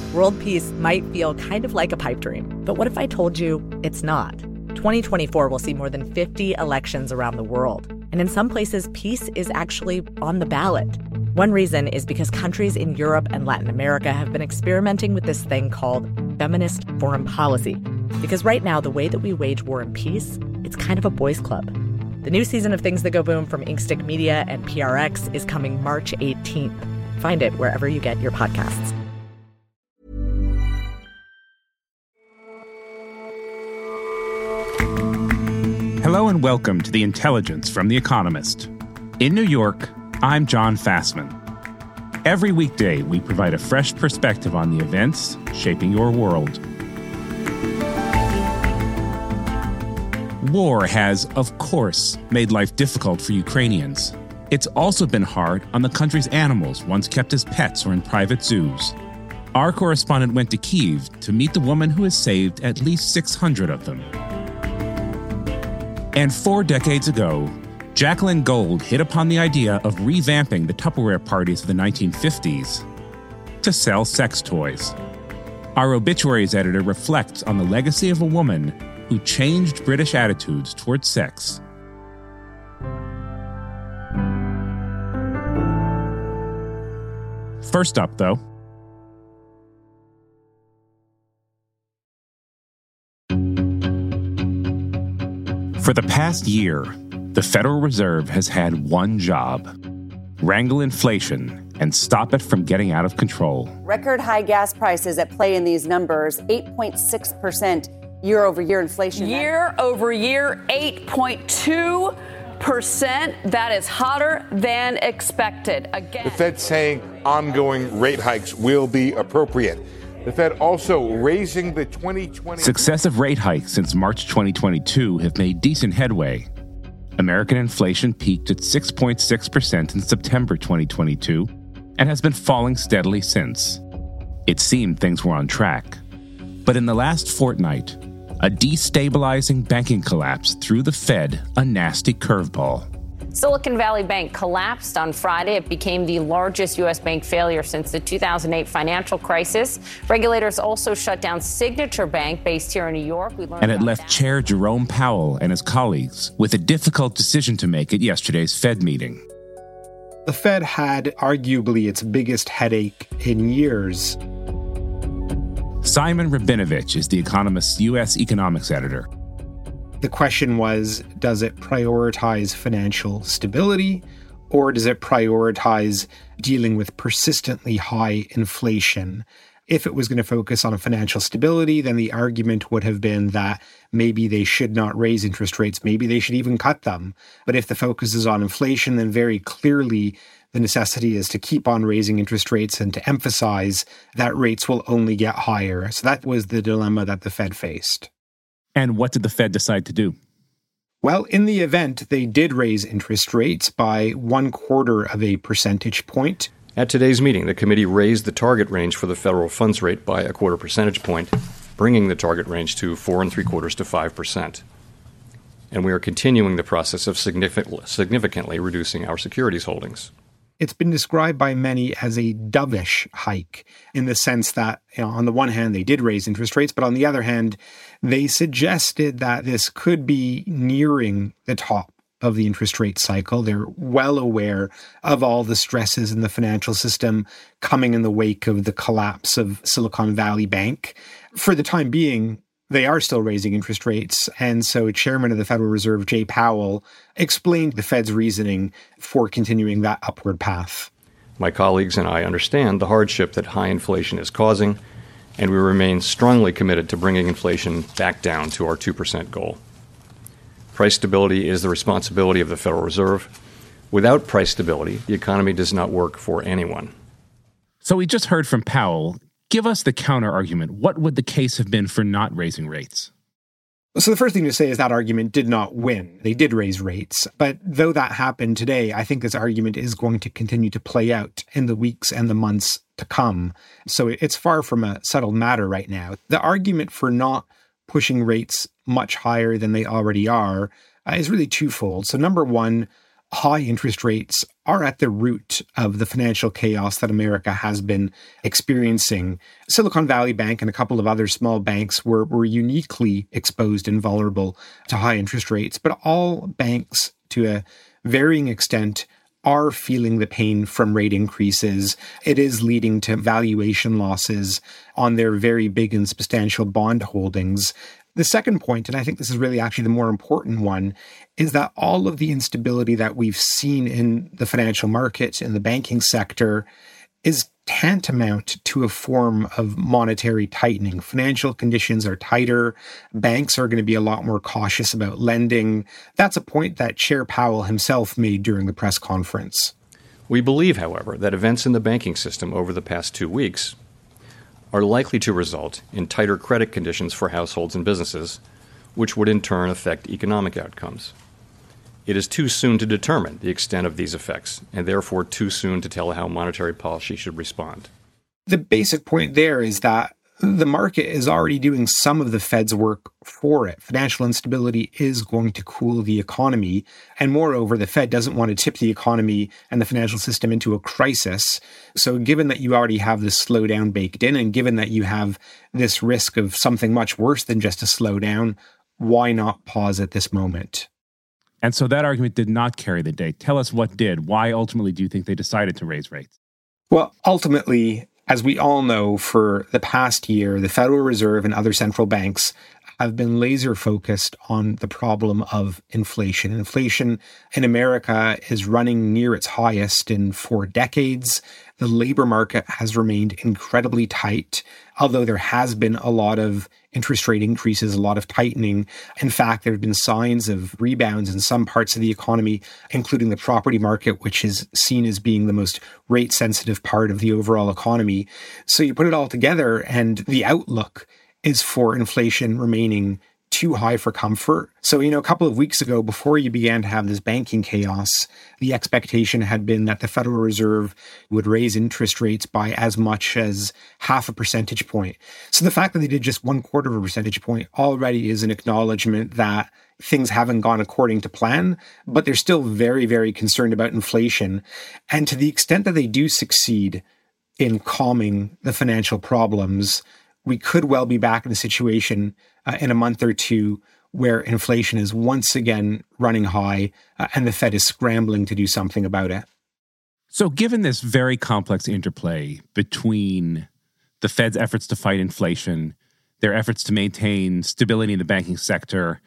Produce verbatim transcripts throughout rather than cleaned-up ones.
World peace might feel kind of like a pipe dream, but what if I told you it's not? twenty twenty-four will see more than fifty elections around the world, and in some places, peace is actually on the ballot. One reason is because countries in Europe and Latin America have been experimenting with this thing called feminist foreign policy. Because right now, the way that we wage war and peace, it's kind of a boys' club. The new season of Things That Go Boom from Inkstick Media and P R X is coming March eighteenth. Find it wherever you get your podcasts. Hello and welcome to The Intelligence from The Economist. In New York, I'm John Fassman. Every weekday, we provide a fresh perspective on the events shaping your world. War has, of course, made life difficult for Ukrainians. It's also been hard on the country's animals once kept as pets or in private zoos. Our correspondent went to Kyiv to meet the woman who has saved at least six hundred of them. And four decades ago, Jacqueline Gold hit upon the idea of revamping the Tupperware parties of the nineteen fifties to sell sex toys. Our obituaries editor reflects on the legacy of a woman who changed British attitudes towards sex. First up, though, for the past year, the Federal Reserve has had one job: wrangle inflation and stop it from getting out of control. Record high gas prices at play in these numbers, eight point six percent year over year inflation. Year over year, eight point two percent. That is hotter than expected. Again, the Fed saying ongoing rate hikes will be appropriate. The Fed also raising the twenty twenty... Successive rate hikes since March twenty twenty-two have made decent headway. American inflation peaked at six point six percent in September twenty twenty-two and has been falling steadily since. It seemed things were on track. But in the last fortnight, a destabilizing banking collapse threw the Fed a nasty curveball. Silicon Valley Bank collapsed on Friday. It became the largest U S bank failure since the two thousand eight financial crisis. Regulators also shut down Signature Bank, based here in New York. We learned and it left that. Chair Jerome Powell and his colleagues with a difficult decision to make at yesterday's Fed meeting. The Fed had arguably its biggest headache in years. Simon Rabinovich is The Economist's U S economics editor. The question was, does it prioritize financial stability, or does it prioritize dealing with persistently high inflation? If it was going to focus on financial stability, then the argument would have been that maybe they should not raise interest rates, maybe they should even cut them. But if the focus is on inflation, then very clearly the necessity is to keep on raising interest rates and to emphasize that rates will only get higher. So that was the dilemma that the Fed faced. And what did the Fed decide to do? Well, in the event, they did raise interest rates by one quarter of a percentage point. At today's meeting, the committee raised the target range for the federal funds rate by a quarter percentage point, bringing the target range to four and three quarters to five percent. And we are continuing the process of significant, significantly reducing our securities holdings. It's been described by many as a dovish hike, in the sense that, you know, on the one hand, they did raise interest rates, but on the other hand, they suggested that this could be nearing the top of the interest rate cycle. They're well aware of all the stresses in the financial system coming in the wake of the collapse of Silicon Valley Bank. For the time being, they are still raising interest rates. And so Chairman of the Federal Reserve, Jay Powell, explained the Fed's reasoning for continuing that upward path. My colleagues and I understand the hardship that high inflation is causing, and we remain strongly committed to bringing inflation back down to our two percent goal. Price stability is the responsibility of the Federal Reserve. Without price stability, the economy does not work for anyone. So we just heard from Powell. Give us the counter-argument. What would the case have been for not raising rates? So the first thing to say is that argument did not win. They did raise rates. But though that happened today, I think this argument is going to continue to play out in the weeks and the months to come. So it's far from a settled matter right now. The argument for not pushing rates much higher than they already are uh, is really twofold. So number one, high interest rates are at the root of the financial chaos that America has been experiencing. Silicon Valley Bank and a couple of other small banks were, were uniquely exposed and vulnerable to high interest rates, but all banks, to a varying extent, are feeling the pain from rate increases. It is leading to valuation losses on their very big and substantial bond holdings. The second point, and I think this is really actually the more important one, is that all of the instability that we've seen in the financial markets, in the banking sector, is tantamount to a form of monetary tightening. Financial conditions are tighter. Banks are going to be a lot more cautious about lending. That's a point that Chair Powell himself made during the press conference. We believe, however, that events in the banking system over the past two weeks are likely to result in tighter credit conditions for households and businesses, which would in turn affect economic outcomes. It is too soon to determine the extent of these effects, and therefore too soon to tell how monetary policy should respond. The basic point there is that the market is already doing some of the Fed's work for it. Financial instability is going to cool the economy. And moreover, the Fed doesn't want to tip the economy and the financial system into a crisis. So given that you already have this slowdown baked in, and given that you have this risk of something much worse than just a slowdown, why not pause at this moment? And so that argument did not carry the day. Tell us what did. Why ultimately do you think they decided to raise rates? Well, ultimately, as we all know, for the past year, the Federal Reserve and other central banks have been laser focused on the problem of inflation. Inflation in America is running near its highest in four decades. The labor market has remained incredibly tight, although there has been a lot of interest rate increases, a lot of tightening. In fact, there have been signs of rebounds in some parts of the economy, including the property market, which is seen as being the most rate-sensitive part of the overall economy. So you put it all together, and the outlook is for inflation remaining too high for comfort. So, you know, a couple of weeks ago, before you began to have this banking chaos, the expectation had been that the Federal Reserve would raise interest rates by as much as half a percentage point. So the fact that they did just one quarter of a percentage point already is an acknowledgement that things haven't gone according to plan, but they're still very, very concerned about inflation. And to the extent that they do succeed in calming the financial problems, we could well be back in a situation uh, in a month or two where inflation is once again running high uh, and the Fed is scrambling to do something about it. So given this very complex interplay between the Fed's efforts to fight inflation, their efforts to maintain stability in the banking sector,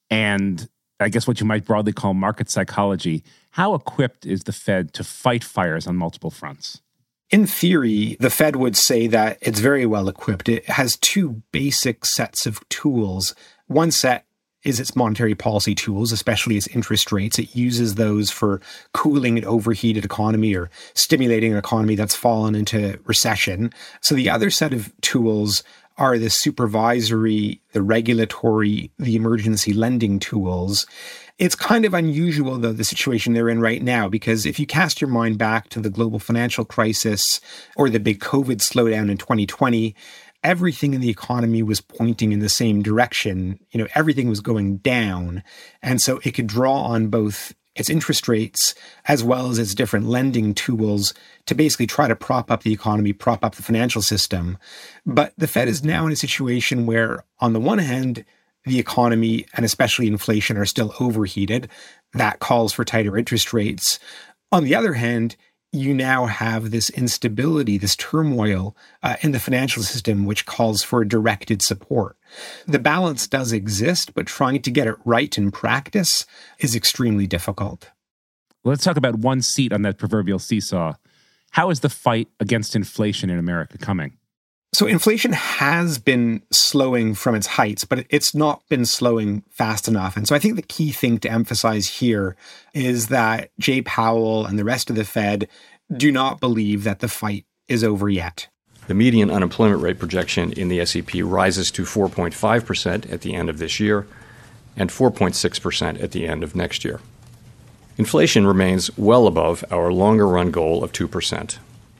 and I guess what you might broadly call market psychology, how equipped is the Fed to fight fires on multiple fronts? In theory, the Fed would say that it's very well equipped. It has two basic sets of tools. One set is its monetary policy tools, especially its interest rates. It uses those for cooling an overheated economy or stimulating an economy that's fallen into recession. So the other set of tools are the supervisory, the regulatory, the emergency lending tools. It's kind of unusual, though, the situation they're in right now, because if you cast your mind back to the global financial crisis or the big COVID slowdown in twenty twenty, everything in the economy was pointing in the same direction. You know, everything was going down. And so it could draw on both its interest rates as well as its different lending tools to basically try to prop up the economy, prop up the financial system. But the Fed is now in a situation where, on the one hand, the economy and especially inflation are still overheated. That calls for tighter interest rates. On the other hand, you now have this instability, this turmoil uh, in the financial system, which calls for directed support. The balance does exist, but trying to get it right in practice is extremely difficult. Let's talk about one seat on that proverbial seesaw. How is the fight against inflation in America coming? So inflation has been slowing from its heights, but it's not been slowing fast enough. And so I think the key thing to emphasize here is that Jay Powell and the rest of the Fed do not believe that the fight is over yet. The median unemployment rate projection in the S E P rises to four point five percent at the end of this year and four point six percent at the end of next year. Inflation remains well above our longer-run goal of two percent.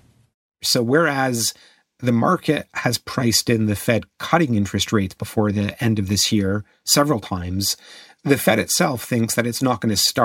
So whereas the market has priced in the Fed cutting interest rates before the end of this year several times, the Fed itself thinks that it's not going to start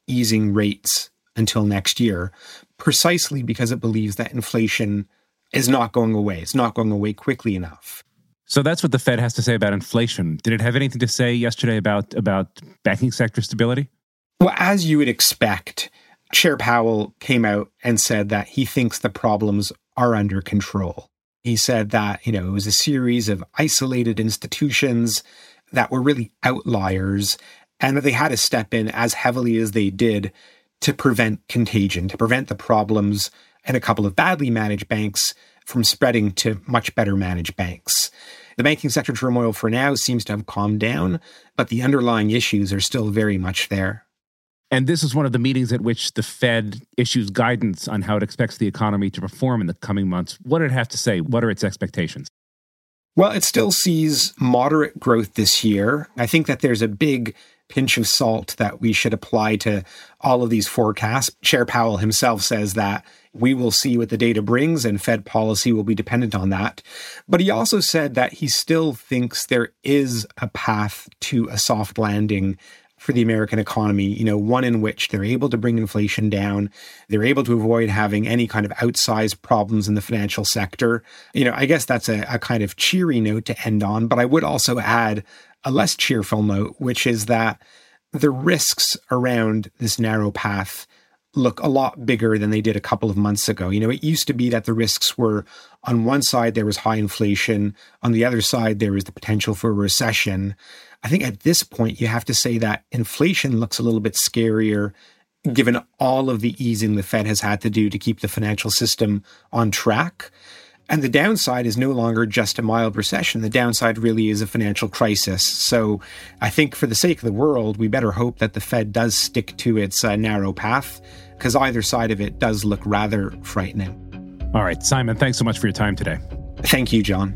easing rates until next year, precisely because it believes that inflation is not going away. It's not going away quickly enough. So that's what the Fed has to say about inflation. Did it have anything to say yesterday about, about banking sector stability? Well, as you would expect, Chair Powell came out and said that he thinks the problems are under control. He said that, you know, it was a series of isolated institutions that were really outliers, and that they had to step in as heavily as they did to prevent contagion, to prevent the problems in a couple of badly managed banks from spreading to much better managed banks. The banking sector turmoil for now seems to have calmed down, but the underlying issues are still very much there. And this is one of the meetings at which the Fed issues guidance on how it expects the economy to perform in the coming months. What did it have to say? What are its expectations? Well, it still sees moderate growth this year. I think that there's a big pinch of salt that we should apply to all of these forecasts. Chair Powell himself says that we will see what the data brings and Fed policy will be dependent on that. But he also said that he still thinks there is a path to a soft landing for the American economy, you know, one in which they're able to bring inflation down. They're able to avoid having any kind of outsized problems in the financial sector. You know, I guess that's a, a kind of cheery note to end on, but I would also add a less cheerful note, which is that the risks around this narrow path look a lot bigger than they did a couple of months ago. You know, it used to be that the risks were on one side, there was high inflation. On the other side, there was the potential for a recession. I think at this point, you have to say that inflation looks a little bit scarier, given all of the easing the Fed has had to do to keep the financial system on track. And the downside is no longer just a mild recession. The downside really is a financial crisis. So I think for the sake of the world, we better hope that the Fed does stick to its uh, narrow path, because either side of it does look rather frightening. All right, Simon, thanks so much for your time today. Thank you, John.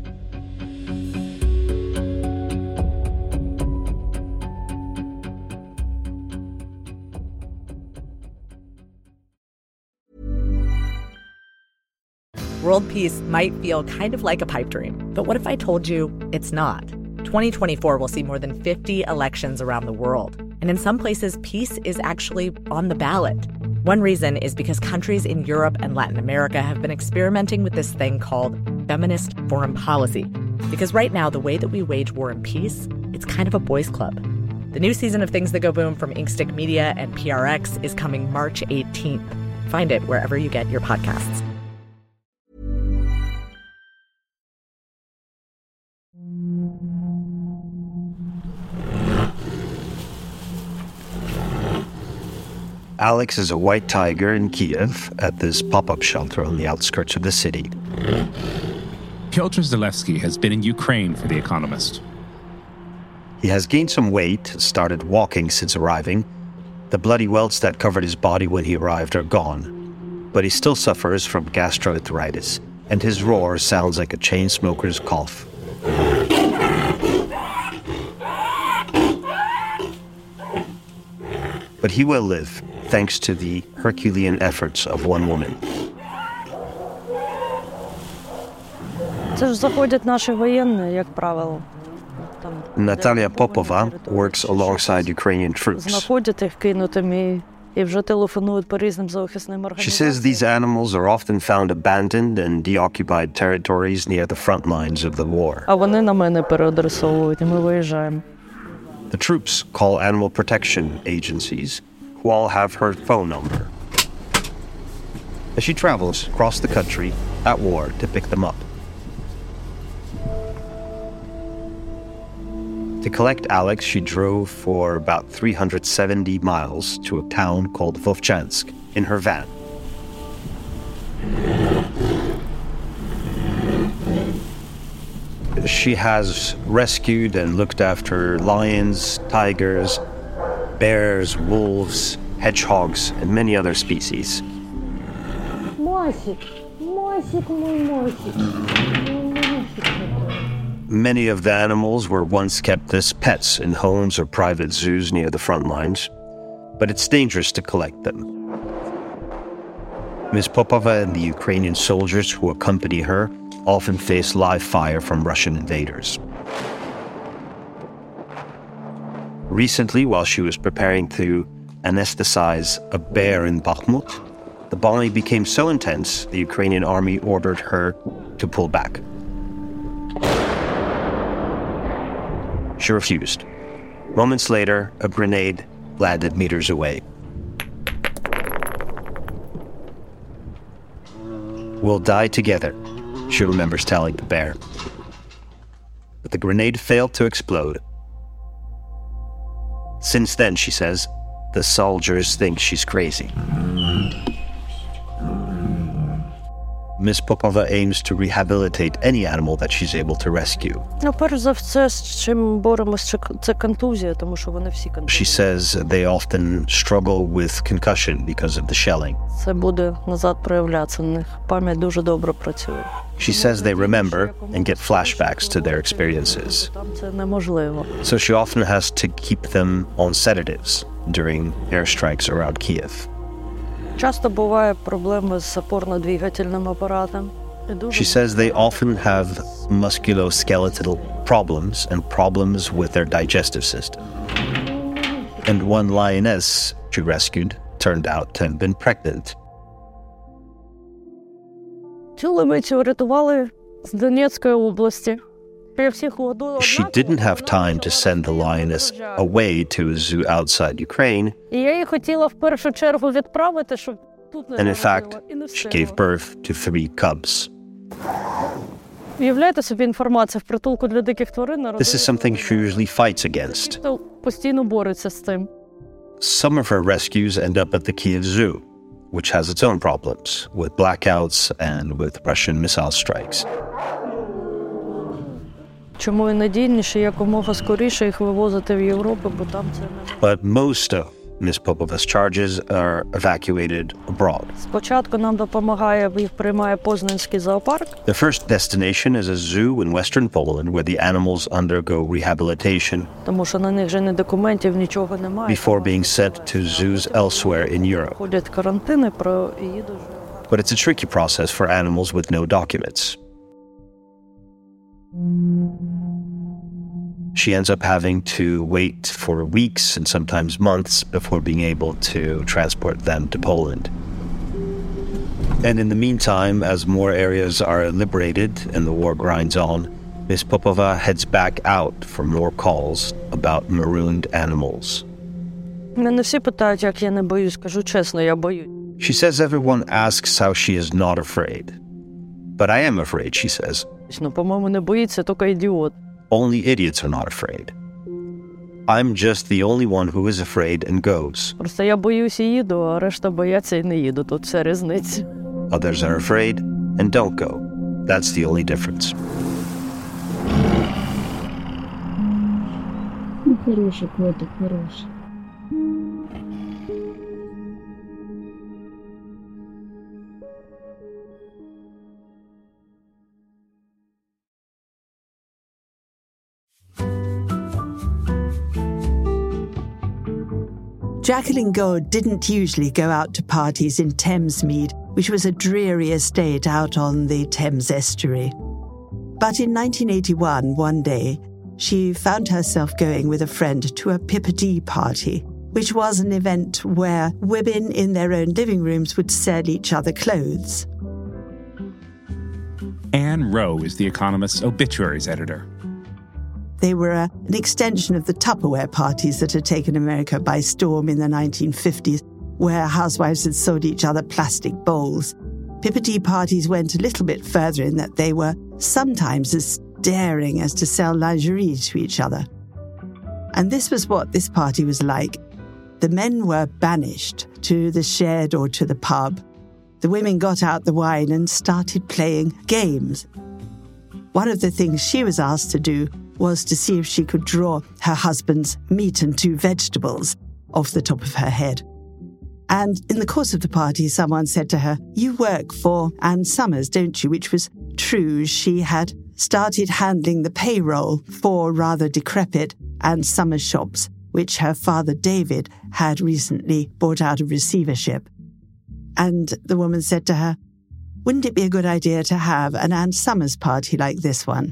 World peace might feel kind of like a pipe dream, but what if I told you it's not? twenty twenty-four will see more than fifty elections around the world, and in some places, peace is actually on the ballot. One reason is because countries in Europe and Latin America have been experimenting with this thing called feminist foreign policy. Because right now, the way that we wage war and peace, it's kind of a boys' club. The new season of Things That Go Boom from Inkstick Media and P R X is coming March eighteenth. Find it wherever you get your podcasts. Alex is a white tiger in Kiev at this pop-up shelter on the outskirts of the city. Piotr Zalewski has been in Ukraine for The Economist. He has gained some weight, started walking since arriving. The bloody welts that covered his body when he arrived are gone. But he still suffers from gastroenteritis, and his roar sounds like a chain smoker's cough. But he will live, thanks to the Herculean efforts of one woman. Natalia Popova works alongside Ukrainian troops. She says these animals are often found abandoned in deoccupied territories near the front lines of the war. The troops call animal protection agencies, who all have her phone number. As she travels across the country at war to pick them up. To collect Alex, she drove for about three hundred seventy miles to a town called Vovchansk in her van. She has rescued and looked after lions, tigers, bears, wolves, hedgehogs, and many other species. Many of the animals were once kept as pets in homes or private zoos near the front lines, but it's dangerous to collect them. Miz Popova and the Ukrainian soldiers who accompany her often face live fire from Russian invaders. Recently, while she was preparing to anesthetize a bear in Bakhmut, the bombing became so intense the Ukrainian army ordered her to pull back. She refused. Moments later, a grenade landed meters away. "We'll die together," she remembers telling the bear. But the grenade failed to explode. Since then, she says, the soldiers think she's crazy. Miss Popova aims to rehabilitate any animal that she's able to rescue. She says they often struggle with concussion because of the shelling. She says they remember and get flashbacks to their experiences. So she often has to keep them on sedatives during airstrikes around Kiev. Часто буває проблеми з опорно-двигательним апаратом. She says they often have musculoskeletal problems and problems with their digestive system. And one lioness she rescued turned out to have been pregnant. Чули, ми цього рятували з Донецької області. She didn't have time to send the lioness away to a zoo outside Ukraine. And in fact, she gave birth to three cubs. This is something she usually fights against. Some of her rescues end up at the Kiev Zoo, which has its own problems with blackouts and with Russian missile strikes. Чому і надійніше якомога скоріше їх вивозити в Європу, бо там це не... But most of Miss Popova's charges are evacuated abroad. Спочатку нам допомагає, їх приймає Познанський зоопарк. The first destination is a zoo in western Poland where the animals undergo rehabilitation. Тому що на них же ні документів, нічого немає. Before being sent to zoos elsewhere in Europe. Ходять карантини, про їдуть. But it's a tricky process for animals with no documents. She ends up having to wait for weeks and sometimes months before being able to transport them to Poland. And in the meantime, as more areas are liberated and the war grinds on, Miss Popova heads back out for more calls about marooned animals. Мене всі питають, як я не боюсь. Кажу чесно, я боюсь. She says everyone asks how she is not afraid. But I am afraid, she says. Ну, по-моєму, не боїться тільки ідіот. Only idiots are not afraid. I'm just the only one who is afraid and goes. Просто я боюсь і їду, а решта бояться і не їду. Тут вся різниця. Others are afraid and don't go. That's the only difference. Ну, хороший котик, хороший. Jacqueline Gould didn't usually go out to parties in Thamesmead, which was a dreary estate out on the Thames estuary. But in nineteen eighty-one, one day, she found herself going with a friend to a Pippardee party, which was an event where women in their own living rooms would sell each other clothes. Anne Rowe is The Economist's obituaries editor. They were a, an extension of the Tupperware parties that had taken America by storm in the nineteen fifties, where housewives had sold each other plastic bowls. Pippardee parties went a little bit further in that they were sometimes as daring as to sell lingerie to each other. And this was what this party was like. The men were banished to the shed or to the pub. The women got out the wine and started playing games. One of the things she was asked to do was to see if she could draw her husband's meat and two vegetables off the top of her head. And in the course of the party, someone said to her, "You work for Ann Summers, don't you?" Which was true. She had started handling the payroll for rather decrepit Ann Summers shops, which her father David had recently bought out of receivership. And the woman said to her, "Wouldn't it be a good idea to have an Ann Summers party like this one?"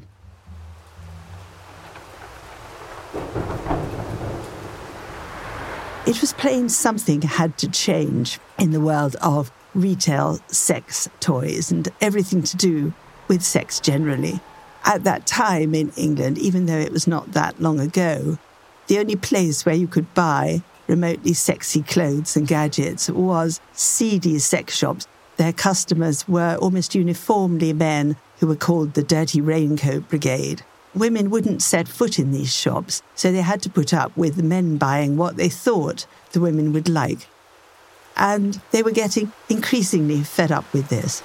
It was plain something had to change in the world of retail sex toys and everything to do with sex generally. At that time in England, even though it was not that long ago, the only place where you could buy remotely sexy clothes and gadgets was seedy sex shops. Their customers were almost uniformly men who were called the Dirty Raincoat Brigade. Women wouldn't set foot in these shops, so they had to put up with the men buying what they thought the women would like. And they were getting increasingly fed up with this.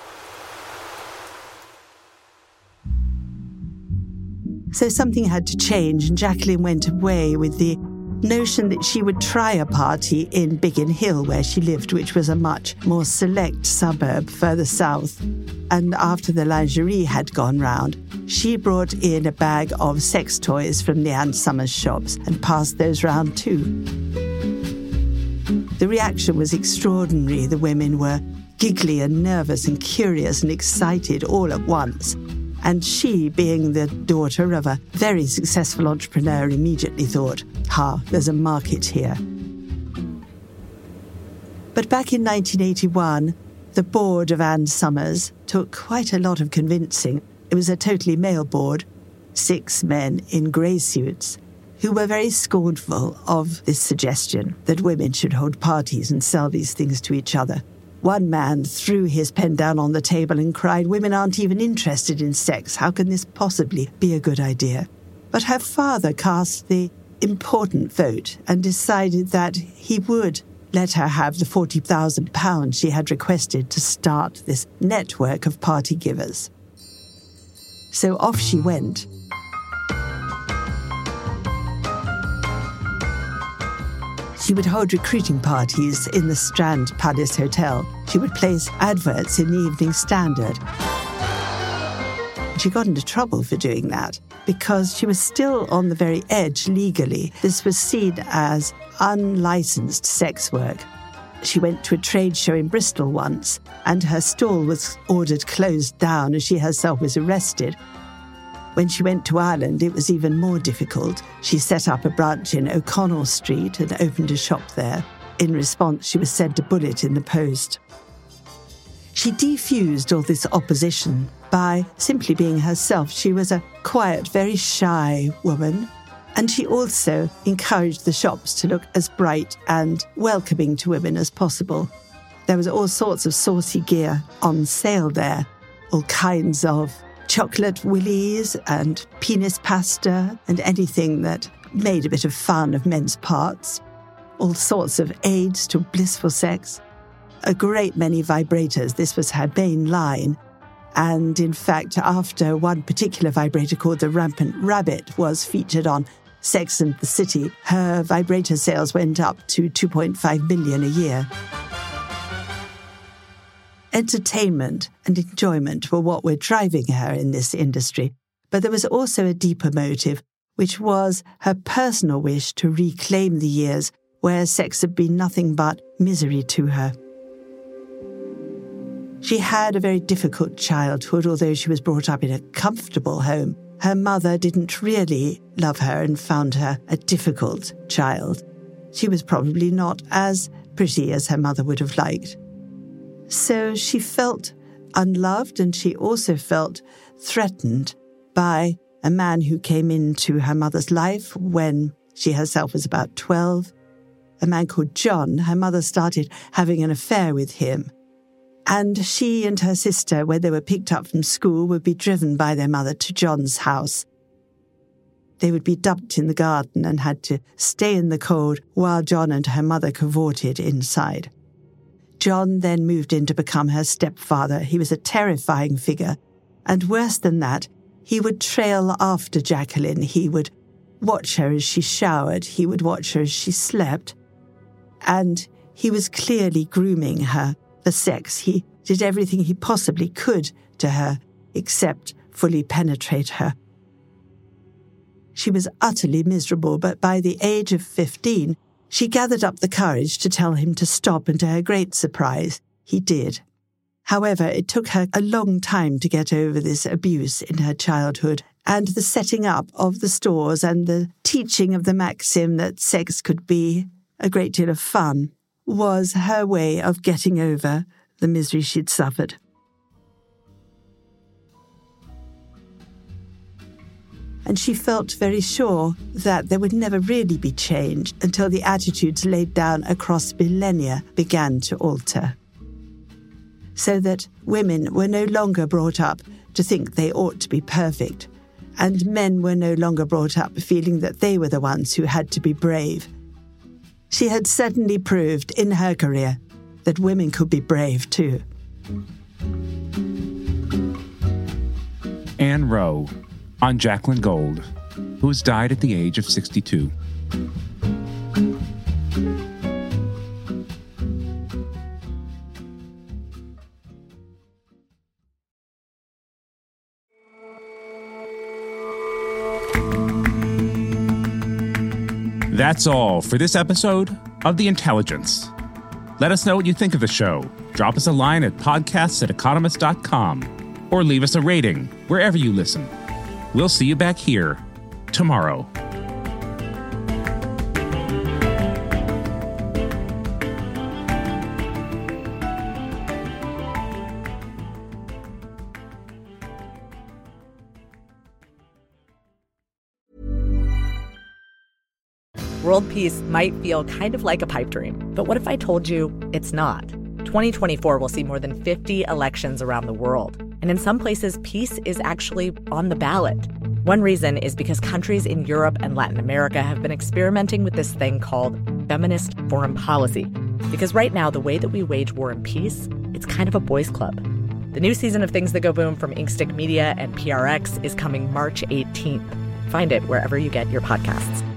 So something had to change, and Jacqueline went away with the notion that she would try a party in Biggin Hill, where she lived, which was a much more select suburb further south. And after the lingerie had gone round, she brought in a bag of sex toys from the Ann Summers shops and passed those round too. The reaction was extraordinary. The women were giggly and nervous and curious and excited all at once. And she, being the daughter of a very successful entrepreneur, immediately thought, ha, there's a market here. But back in nineteen eighty-one, the board of Ann Summers took quite a lot of convincing. It was a totally male board, six men in grey suits, who were very scornful of this suggestion that women should hold parties and sell these things to each other. One man threw his pen down on the table and cried, "Women aren't even interested in sex. How can this possibly be a good idea?" But her father cast the important vote and decided that he would let her have the forty thousand pounds she had requested to start this network of party givers. So off she went. She would hold recruiting parties in the Strand Palace Hotel. She would place adverts in the Evening Standard. She got into trouble for doing that because she was still on the very edge legally. This was seen as unlicensed sex work. She went to a trade show in Bristol once, and her stall was ordered closed down as she herself was arrested. When she went to Ireland, it was even more difficult. She set up a branch in O'Connell Street and opened a shop there. In response, she was sent a bullet in the post. She defused all this opposition by simply being herself. She was a quiet, very shy woman, and she also encouraged the shops to look as bright and welcoming to women as possible. There was all sorts of saucy gear on sale there, all kinds of chocolate willies and penis pasta and anything that made a bit of fun of men's parts, all sorts of aids to blissful sex, a great many vibrators. This was her main line. And in fact, after one particular vibrator called the Rampant Rabbit was featured on Sex and the City, her vibrator sales went up to two point five million a year. Entertainment and enjoyment were what were driving her in this industry, but there was also a deeper motive, which was her personal wish to reclaim the years where sex had been nothing but misery to her. She had a very difficult childhood, although she was brought up in a comfortable home. Her mother didn't really love her and found her a difficult child. She was probably not as pretty as her mother would have liked. So she felt unloved, and she also felt threatened by a man who came into her mother's life when she herself was about twelve. A man called John. Her mother started having an affair with him. And she and her sister, when they were picked up from school, would be driven by their mother to John's house. They would be dumped in the garden and had to stay in the cold while John and her mother cavorted inside. John then moved in to become her stepfather. He was a terrifying figure. And worse than that, he would trail after Jacqueline. He would watch her as she showered. He would watch her as she slept. And he was clearly grooming her for sex. He did everything he possibly could to her, except fully penetrate her. She was utterly miserable, but by the age of fifteen, she gathered up the courage to tell him to stop, and to her great surprise, he did. However, it took her a long time to get over this abuse in her childhood, and the setting up of the stores and the teaching of the maxim that sex could be a great deal of fun, was her way of getting over the misery she'd suffered. And she felt very sure that there would never really be change until the attitudes laid down across millennia began to alter. So that women were no longer brought up to think they ought to be perfect, and men were no longer brought up feeling that they were the ones who had to be brave. She had certainly proved in her career that women could be brave too. Anne Rowe, on Jacqueline Gold, who has died at the age of sixty-two. That's all for this episode of The Intelligence. Let us know what you think of the show. Drop us a line at podcasts at economist dot com or leave us a rating wherever you listen. We'll see you back here tomorrow. World peace might feel kind of like a pipe dream, but what if I told you it's not? twenty twenty-four will see more than fifty elections around the world, and in some places, peace is actually on the ballot. One reason is because countries in Europe and Latin America have been experimenting with this thing called feminist foreign policy. Because right now, the way that we wage war and peace, it's kind of a boys' club. The new season of Things That Go Boom from Inkstick Media and P R X is coming March eighteenth. Find it wherever you get your podcasts.